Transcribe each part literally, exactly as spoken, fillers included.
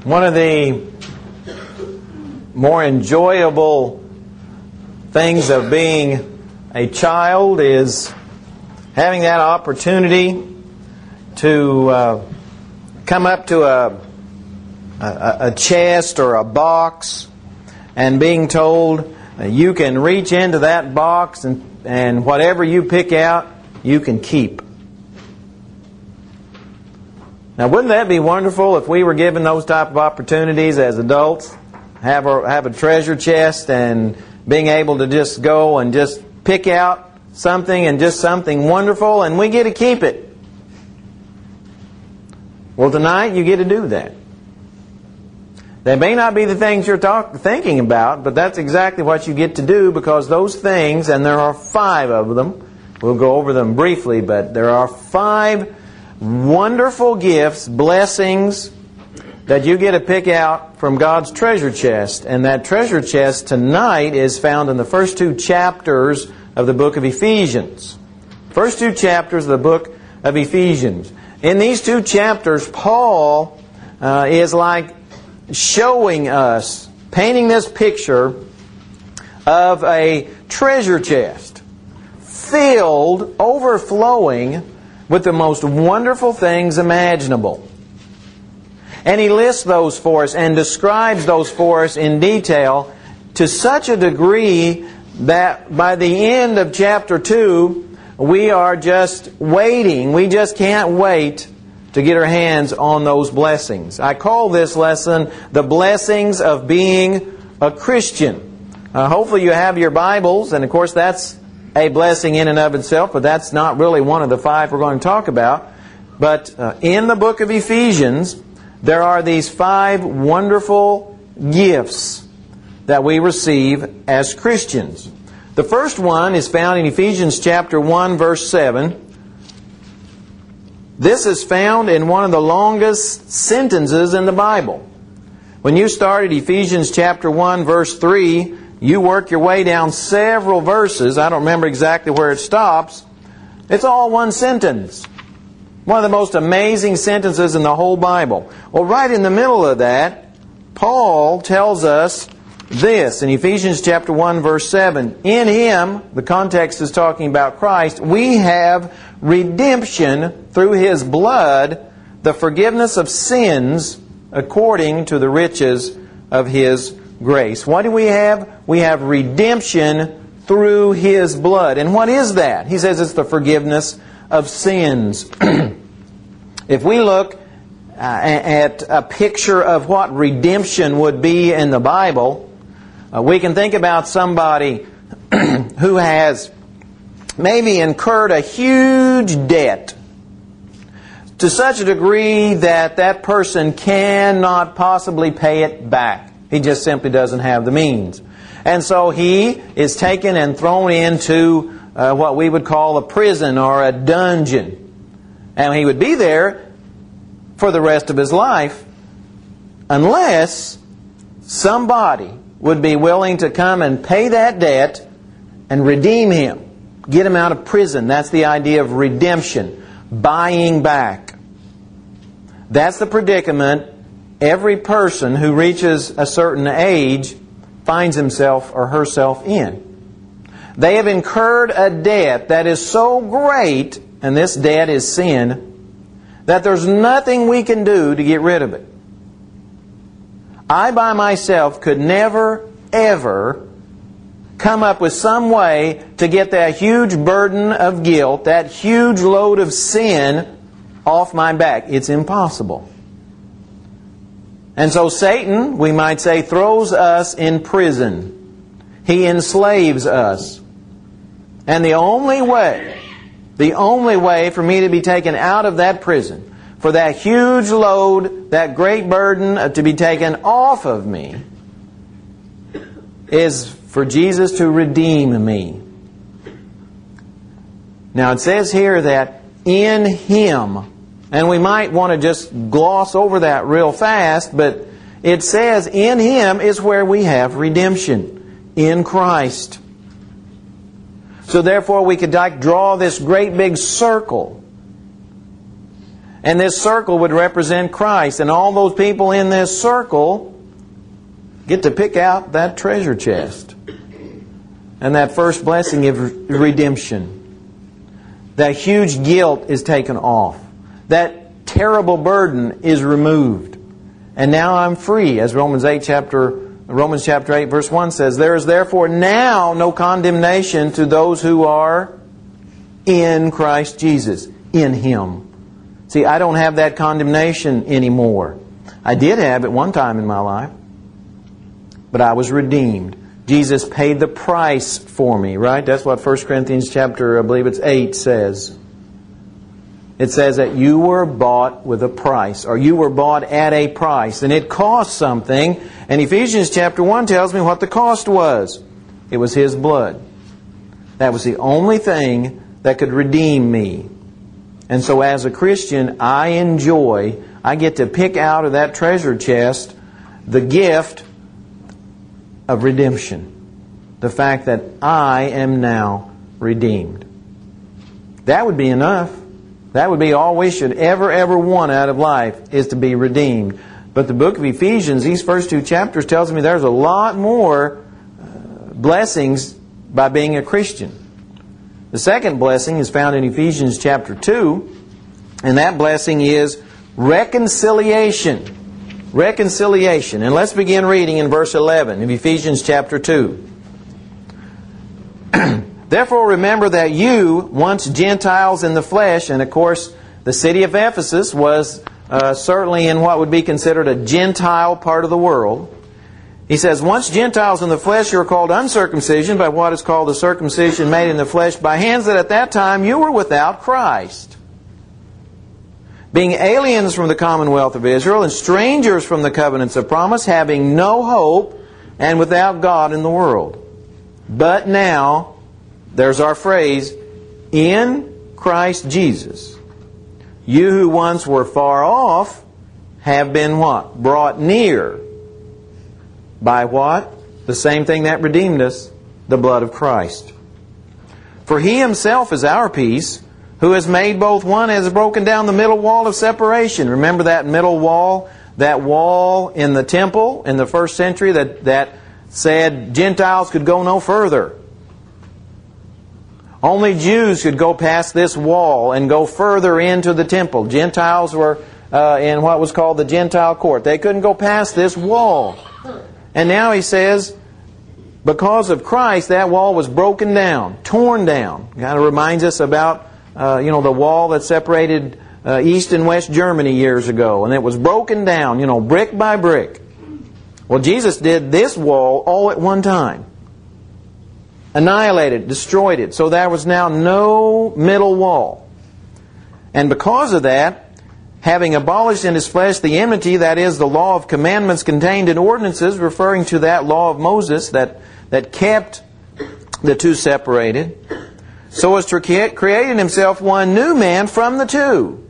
One of the more enjoyable things of being a child is having that opportunity to uh, come up to a, a, a chest or a box and being told uh, you can reach into that box and, and whatever you pick out, you can keep. Now, wouldn't that be wonderful if we were given those type of opportunities as adults? Have a, have a treasure chest and being able to just go and just pick out something and just something wonderful, and we get to keep it. Well, tonight you get to do that. They may not be the things you're talk, thinking about, but that's exactly what you get to do, because those things, and there are five of them, we'll go over them briefly, but there are five wonderful gifts, blessings, that you get to pick out from God's treasure chest. And that treasure chest tonight is found in the first two chapters of the book of Ephesians. First two chapters of the book of Ephesians. In these two chapters, Paul uh, is like showing us, painting this picture of a treasure chest filled, overflowing with the most wonderful things imaginable. And he lists those for us and describes those for us in detail to such a degree that by the end of chapter two, we are just waiting. We just can't wait to get our hands on those blessings. I call this lesson the blessings of being a Christian. Uh, hopefully you have your Bibles, and of course that's a blessing in and of itself, but that's not really one of the five we're going to talk about. But uh, in the book of Ephesians, there are these five wonderful gifts that we receive as Christians. The first one is found in Ephesians chapter one, verse seven. This is found in one of the longest sentences in the Bible. When you start at Ephesians chapter one, verse three, you work your way down several verses. I don't remember exactly where it stops. It's all one sentence. One of the most amazing sentences in the whole Bible. Well, right in the middle of that, Paul tells us this in Ephesians chapter one, verse seven. In Him, the context is talking about Christ, we have redemption through His blood, the forgiveness of sins according to the riches of His grace. What do we have? We have redemption through His blood. And what is that? He says it's the forgiveness of sins. If we look uh, at a picture of what redemption would be in the Bible, uh, we can think about somebody who has maybe incurred a huge debt to such a degree that that person cannot possibly pay it back. He just simply doesn't have the means. And so he is taken and thrown into uh, what we would call a prison or a dungeon. And he would be there for the rest of his life unless somebody would be willing to come and pay that debt and redeem him. Get him out of prison. That's the idea of redemption. Buying back. That's the predicament every person who reaches a certain age finds himself or herself in. They have incurred a debt that is so great, and this debt is sin, that there's nothing we can do to get rid of it. I by myself could never, ever come up with some way to get that huge burden of guilt, that huge load of sin off my back. It's impossible. And so Satan, we might say, throws us in prison. He enslaves us. And the only way, the only way for me to be taken out of that prison, for that huge load, that great burden to be taken off of me, is for Jesus to redeem me. Now it says here that in Him, and we might want to just gloss over that real fast, but it says in Him is where we have redemption, in Christ. So therefore we could like draw this great big circle And this circle would represent Christ. And all those people in this circle get to pick out that treasure chest. And that first blessing of redemption. That huge guilt is taken off. That terrible burden is removed. And now I'm free, as Romans eight chapter Romans chapter eight verse one says, there is therefore now no condemnation to those who are in Christ Jesus, in Him. See, I don't have that condemnation anymore. I did have it one time in my life, but I was redeemed. Jesus paid the price for me, right? That's what First Corinthians chapter, I believe it's eight says. It says that you were bought with a price, or you were bought at a price, and it cost something. And Ephesians chapter one tells me what the cost was. It was His blood. That was the only thing that could redeem me. And so as a Christian, I enjoy, I get to pick out of that treasure chest the gift of redemption. The fact that I am now redeemed. That would be enough. That would be all we should ever, ever want out of life, is to be redeemed. But the book of Ephesians, these first two chapters, tells me there's a lot more blessings by being a Christian. The second blessing is found in Ephesians chapter two, and that blessing is reconciliation. Reconciliation. And let's begin reading in verse eleven of Ephesians chapter two. Therefore remember that you, once Gentiles in the flesh, and of course the city of Ephesus was uh, certainly in what would be considered a Gentile part of the world. He says, once Gentiles in the flesh, you were called uncircumcision by what is called the circumcision made in the flesh by hands, that at that time you were without Christ, being aliens from the commonwealth of Israel and strangers from the covenants of promise, having no hope and without God in the world. But now, there's our phrase, in Christ Jesus, you who once were far off have been what? Brought near. By what? The same thing that redeemed us, the blood of Christ. For He Himself is our peace, who has made both one, has broken down the middle wall of separation. Remember that middle wall? That wall in the temple in the first century that, that said Gentiles could go no further. Only Jews could go past this wall and go further into the temple. Gentiles were uh, in what was called the Gentile court. They couldn't go past this wall. And now he says, because of Christ, that wall was broken down, torn down. Kind of reminds us about uh, you know the wall that separated uh, East and West Germany years ago, and it was broken down, you know, brick by brick. Well, Jesus did this wall all at one time. Annihilated, destroyed it. So there was now no middle wall. And because of that, having abolished in His flesh the enmity, that is, the law of commandments contained in ordinances, referring to that law of Moses that, that kept the two separated, so as to create in Himself one new man from the two,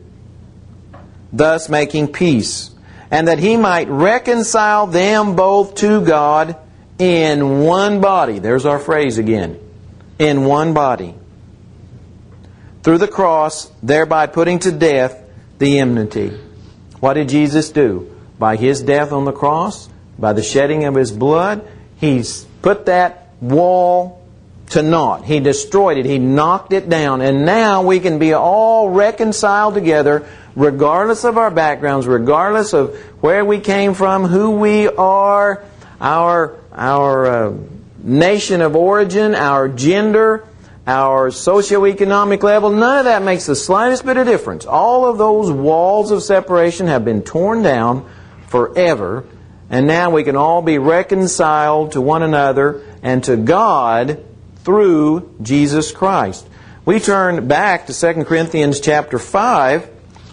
thus making peace, and that He might reconcile them both to God in one body. There's our phrase again. In one body. Through the cross, thereby putting to death the enmity. What did Jesus do? By His death on the cross, by the shedding of His blood, He's put that wall to naught. He destroyed it. He knocked it down. And now we can be all reconciled together, regardless of our backgrounds, regardless of where we came from, who we are, our, our uh, nation of origin, our gender, our socioeconomic level. None of that makes the slightest bit of difference. All of those walls of separation have been torn down forever, and now we can all be reconciled to one another and to God through Jesus Christ. We turn back to Second Corinthians chapter five,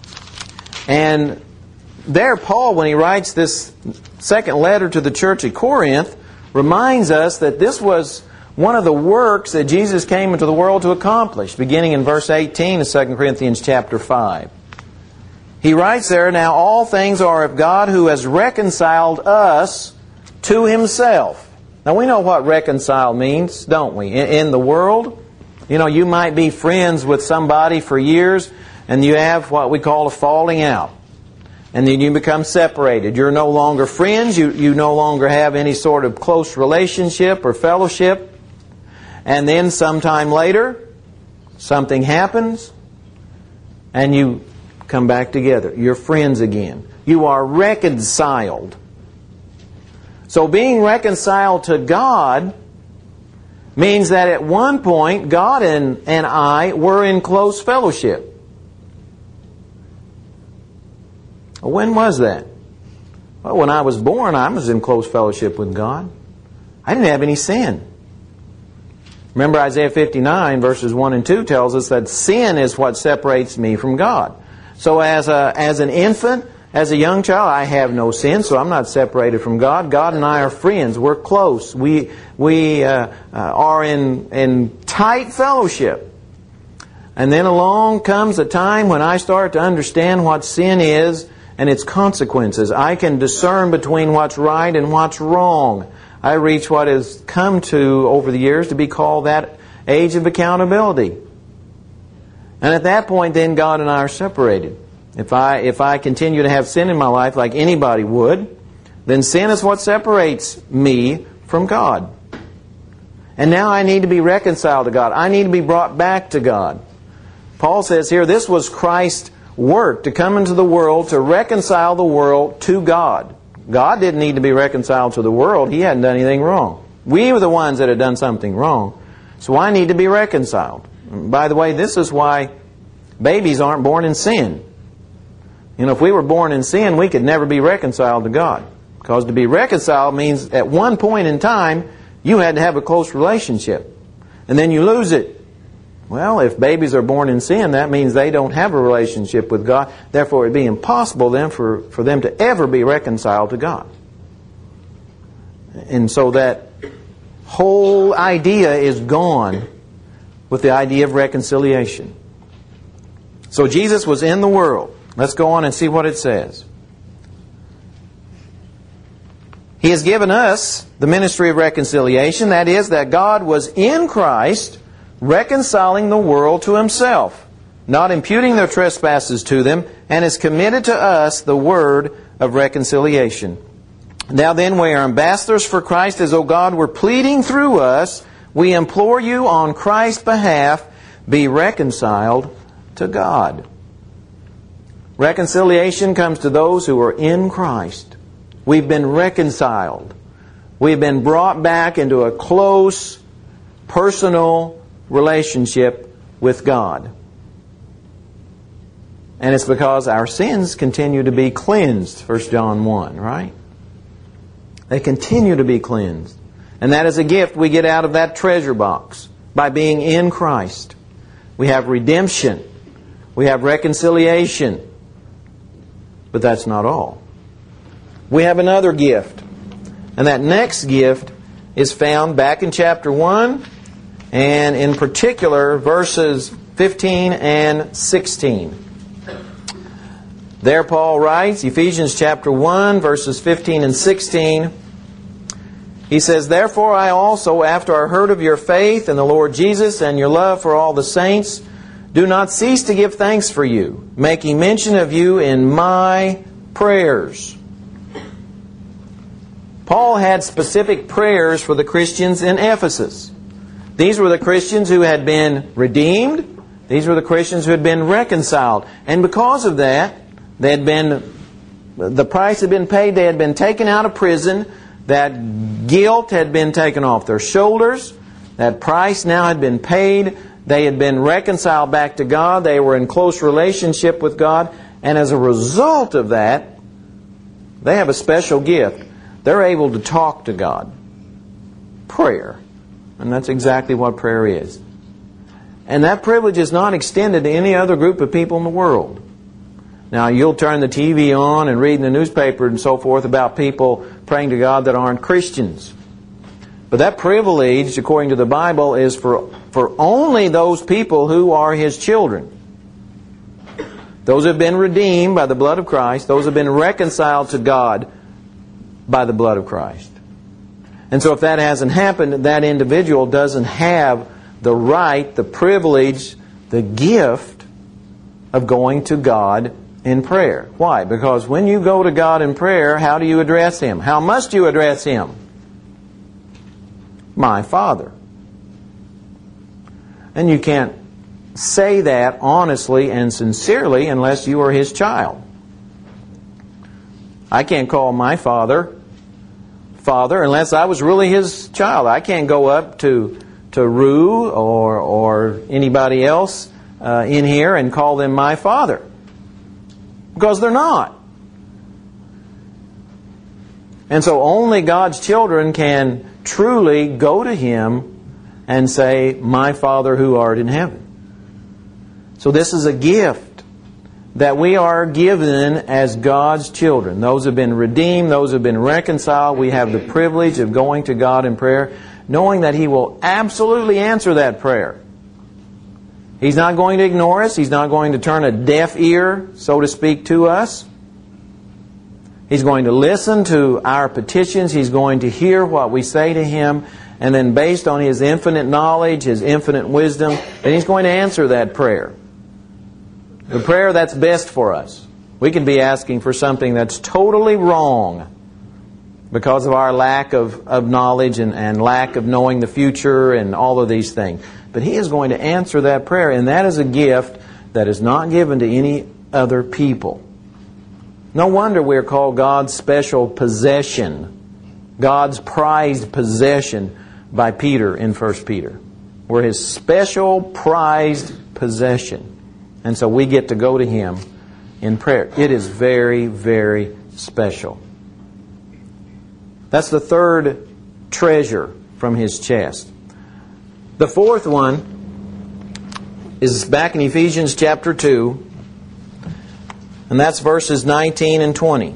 and there Paul, when he writes this second letter to the church at Corinth, reminds us that this was one of the works that Jesus came into the world to accomplish, beginning in verse eighteen of Second Corinthians chapter five. He writes there, now all things are of God, who has reconciled us to Himself. Now we know what reconcile means, don't we? In, in the world, you know, you might be friends with somebody for years, and you have what we call a falling out. And then you become separated. You're no longer friends. You, you no longer have any sort of close relationship or fellowship. And then sometime later, something happens, and you come back together. You're friends again. You are reconciled. So being reconciled to God means that at one point, God and, and I were in close fellowship. When was that? Well, when I was born, I was in close fellowship with God. I didn't have any sin. Remember Isaiah fifty-nine verses one and two tells us that sin is what separates me from God. So as a, as an infant, as a young child, I have no sin, so I'm not separated from God. God and I are friends. We're close. We we uh, uh, are in in tight fellowship. And then along comes a time when I start to understand what sin is and its consequences. I can discern between what's right and what's wrong. I reach what has come to, over the years, to be called that age of accountability. And at that point, then, God and I are separated. If I, if I continue to have sin in my life like anybody would, then sin is what separates me from God. And now I need to be reconciled to God. I need to be brought back to God. Paul says here, this was Christ's work, to come into the world to reconcile the world to God. God didn't need to be reconciled to the world. He hadn't done anything wrong. We were the ones that had done something wrong. So I need to be reconciled. By the way, this is why babies aren't born in sin. You know, if we were born in sin, we could never be reconciled to God. Because to be reconciled means at one point in time, you had to have a close relationship. And then you lose it. Well, if babies are born in sin, that means they don't have a relationship with God. Therefore, it would be impossible then for, for them to ever be reconciled to God. And so that whole idea is gone with the idea of reconciliation. So Jesus was in the world. Let's go on and see what it says. He has given us the ministry of reconciliation. That is, that God was in Christ, reconciling the world to Himself, not imputing their trespasses to them, and has committed to us the word of reconciliation. Now then, we are ambassadors for Christ, as though God were pleading through us. We implore you on Christ's behalf, be reconciled to God. Reconciliation comes to those who are in Christ. We've been reconciled. We've been brought back into a close, personal relationship with God. And it's because our sins continue to be cleansed, First John one, right? They continue to be cleansed. And that is a gift we get out of that treasure box by being in Christ. We have redemption. We have reconciliation. But that's not all. We have another gift. And that next gift is found back in chapter one, and in particular verses fifteen and sixteen. There Paul writes, Ephesians chapter one, verses fifteen and sixteen. He says, Therefore I also, after I heard of your faith in the Lord Jesus and your love for all the saints, do not cease to give thanks for you, making mention of you in my prayers. Paul had specific prayers for the Christians in Ephesus. These were the Christians who had been redeemed. These were the Christians who had been reconciled. And because of that, they had been, the price had been paid. They had been taken out of prison. That guilt had been taken off their shoulders. That price now had been paid. They had been reconciled back to God. They were in close relationship with God. And as a result of that, they have a special gift. They're able to talk to God. Prayer. And that's exactly what prayer is. And that privilege is not extended to any other group of people in the world. Now, you'll turn the T V on and read in the newspaper and so forth about people praying to God that aren't Christians. But that privilege, according to the Bible, is for, for only those people who are His children. Those who have been redeemed by the blood of Christ. Those who have been reconciled to God by the blood of Christ. And so if that hasn't happened, that individual doesn't have the right, the privilege, the gift of going to God in prayer. Why? Because when you go to God in prayer, how do you address Him? How must you address Him? My Father. And you can't say that honestly and sincerely unless you are His child. I can't call my Father Father unless I was really His child. I can't go up to to Rue or or anybody else uh, in here and call them my Father, because they're not. And so only God's children can truly go to Him and say, my Father who art in heaven. So this is a gift that we are given as God's children. Those have been redeemed, those have been reconciled. We have the privilege of going to God in prayer, knowing that He will absolutely answer that prayer. He's not going to ignore us. He's not going to turn a deaf ear, so to speak, to us. He's going to listen to our petitions. He's going to hear what we say to Him. And then based on His infinite knowledge, His infinite wisdom, then He's going to answer that prayer. The prayer that's best for us. We can be asking for something that's totally wrong because of our lack of, of knowledge and, and lack of knowing the future and all of these things. But He is going to answer that prayer, and that is a gift that is not given to any other people. No wonder we're called God's special possession, God's prized possession by Peter in First Peter. We're His special prized possession. And so we get to go to Him in prayer. It is very, very special. That's the third treasure from His chest. The fourth one is back in Ephesians chapter two, and that's verses nineteen and twenty.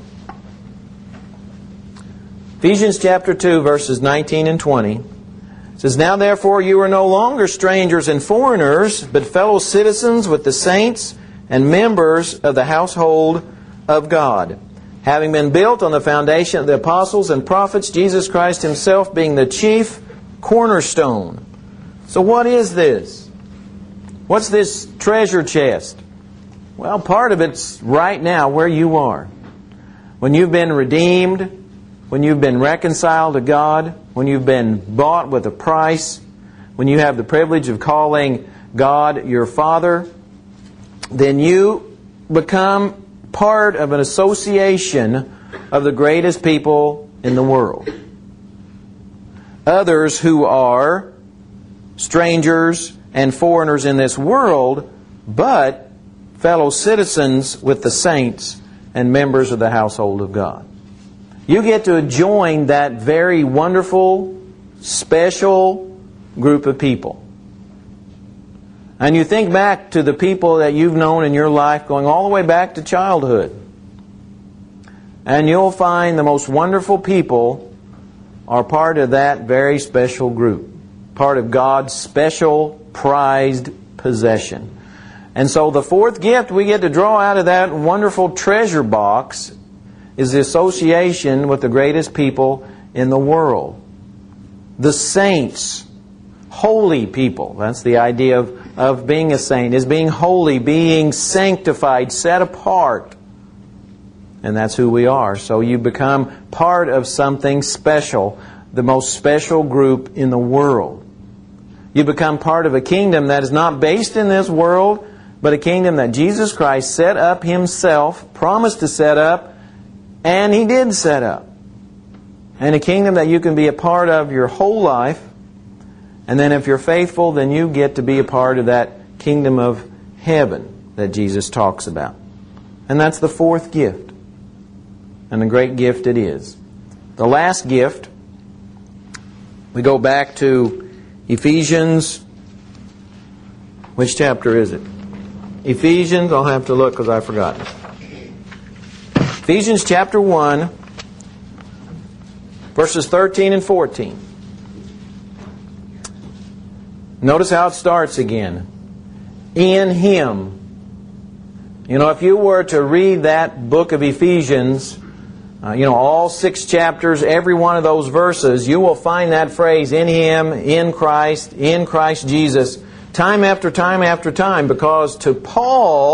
Ephesians chapter two, verses nineteen and twenty. It says, now therefore you are no longer strangers and foreigners, but fellow citizens with the saints and members of the household of God, having been built on the foundation of the apostles and prophets, Jesus Christ Himself being the chief cornerstone. So what is this? What's this treasure chest? Well, part of it's right now where you are. When you've been redeemed, when you've been reconciled to God, when you've been bought with a price, when you have the privilege of calling God your Father, then you become part of an association of the greatest people in the world. Others who are strangers and foreigners in this world, but fellow citizens with the saints and members of the household of God. You get to join that very wonderful, special group of people. And you think back to the people that you've known in your life going all the way back to childhood. And you'll find the most wonderful people are part of that very special group. Part of God's special prized possession. And so the fourth gift we get to draw out of that wonderful treasure box is the association with the greatest people in the world. The saints, holy people. That's the idea of, of being a saint, is being holy, being sanctified, set apart. And that's who we are. So you become part of something special, the most special group in the world. You become part of a kingdom that is not based in this world, but a kingdom that Jesus Christ set up Himself, promised to set up, and He did set up. And a kingdom that you can be a part of your whole life. And then if you're faithful, then you get to be a part of that kingdom of heaven that Jesus talks about. And that's the fourth gift. And a great gift it is. The last gift, we go back to Ephesians. Which chapter is it? Ephesians, I'll have to look because I forgot. Ephesians chapter one, verses thirteen and fourteen. Notice how it starts again. In Him. You know, if you were to read that book of Ephesians, uh, you know, all six chapters, every one of those verses, you will find that phrase, in Him, in Christ, in Christ Jesus, time after time after time, because to Paul,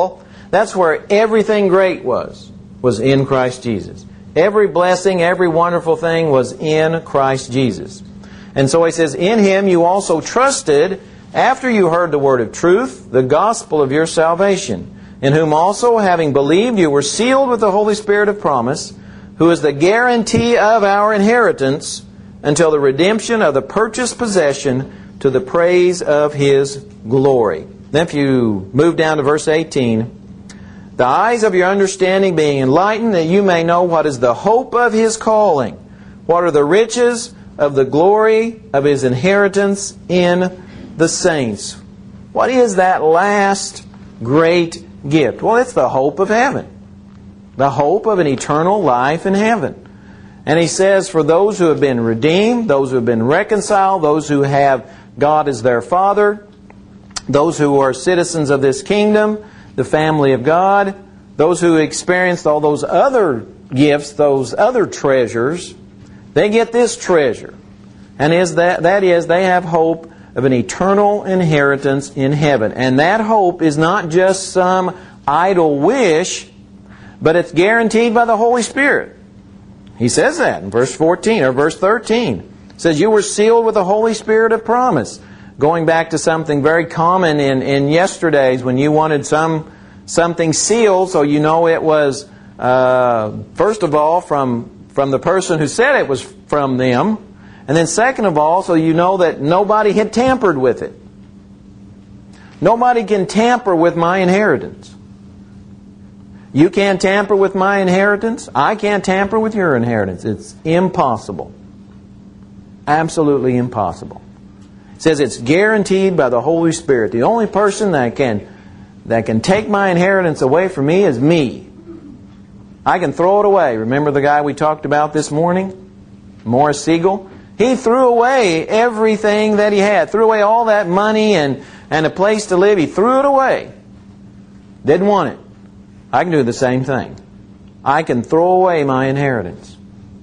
That's where everything great was, was in Christ Jesus. Every blessing, every wonderful thing was in Christ Jesus. And so he says, in Him you also trusted after you heard the word of truth, the gospel of your salvation, in whom also, having believed, you were sealed with the Holy Spirit of promise, who is the guarantee of our inheritance until the redemption of the purchased possession to the praise of His glory. Then if you move down to verse eighteen, the eyes of your understanding being enlightened, that you may know what is the hope of His calling, what are the riches of the glory of His inheritance in the saints. What is that last great gift? Well, it's the hope of heaven. The hope of an eternal life in heaven. And he says, for those who have been redeemed, those who have been reconciled, those who have God as their Father, those who are citizens of this kingdom, the family of God, those who experienced all those other gifts, those other treasures, they get this treasure. And is that, that is, they have hope of an eternal inheritance in heaven. And that hope is not just some idle wish, but it's guaranteed by the Holy Spirit. He says that in verse fourteen or verse thirteen. It says, you were sealed with the Holy Spirit of promise. Going back to something very common in, in yesterday's, when you wanted some something sealed, so you know it was, uh, first of all, from, from the person who said it was from them. And then second of all, so you know that nobody had tampered with it. Nobody can tamper with my inheritance. You can't tamper with my inheritance. I can't tamper with your inheritance. It's impossible. Absolutely impossible. It says it's guaranteed by the Holy Spirit. The only person that can, that can take my inheritance away from me is me. I can throw it away. Remember the guy we talked about this morning? Morris Siegel? He threw away everything that he had. Threw away all that money and, and a place to live. He threw it away. Didn't want it. I can do the same thing. I can throw away my inheritance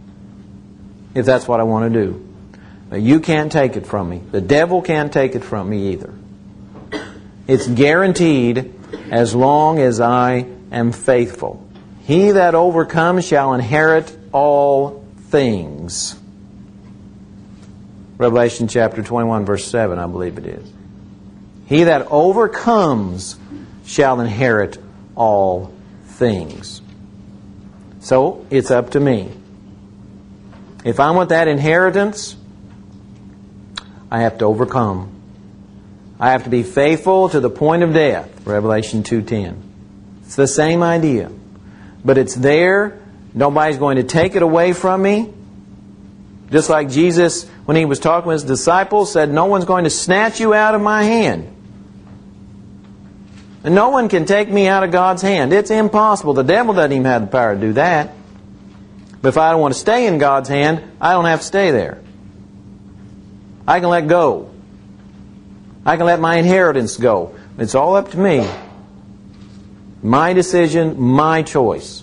if that's what I want to do. But you can't take it from me. The devil can't take it from me either. It's guaranteed as long as I am faithful. He that overcomes shall inherit all things. Revelation chapter twenty-one, verse seven, I believe it is. He that overcomes shall inherit all things. So, it's up to me. If I want that inheritance, I have to overcome. I have to be faithful to the point of death. Revelation two ten. It's the same idea. But it's there. Nobody's going to take it away from me. Just like Jesus, when He was talking with His disciples, said, no one's going to snatch you out of my hand. And no one can take me out of God's hand. It's impossible. The devil doesn't even have the power to do that. But if I don't want to stay in God's hand, I don't have to stay there. I can let go. I can let my inheritance go. It's all up to me. My decision, my choice.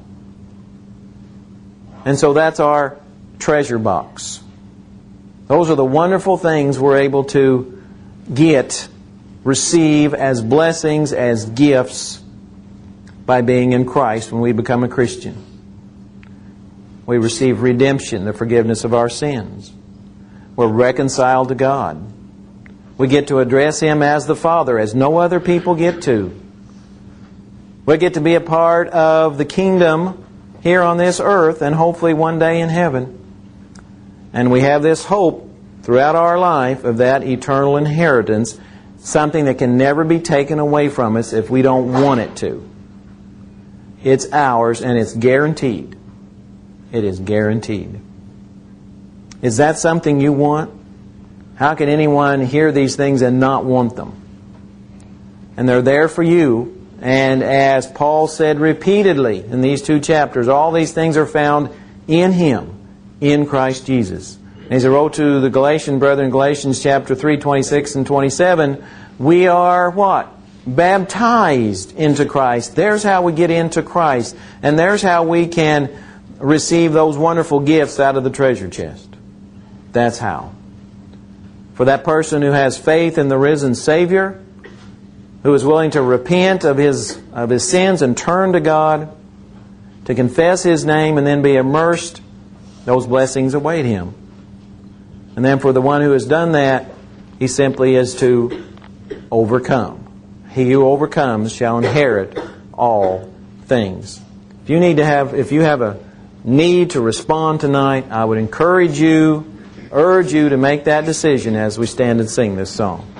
And so that's our treasure box. Those are the wonderful things we're able to get, receive as blessings, as gifts by being in Christ when we become a Christian. We receive redemption, the forgiveness of our sins. We're reconciled to God. We get to address Him as the Father, as no other people get to. We get to be a part of the kingdom here on this earth and hopefully one day in heaven. And we have this hope throughout our life of that eternal inheritance, something that can never be taken away from us if we don't want it to. It's ours and it's guaranteed. It is guaranteed. Is that something you want? How can anyone hear these things and not want them? And they're there for you. And as Paul said repeatedly in these two chapters, all these things are found in Him, in Christ Jesus. And as he wrote to the Galatian brethren, Galatians chapter three, twenty-six and twenty-seven, we are what? Baptized into Christ. There's how we get into Christ. And there's how we can receive those wonderful gifts out of the treasure chest. That's how. For that person who has faith in the risen Savior, who is willing to repent of his, of his sins and turn to God, to confess His name and then be immersed, those blessings await him. And then for the one who has done that, he simply is to overcome. He who overcomes shall inherit all things. If you need to have, if you have a need to respond tonight, I would encourage you, urge you to make that decision as we stand and sing this song.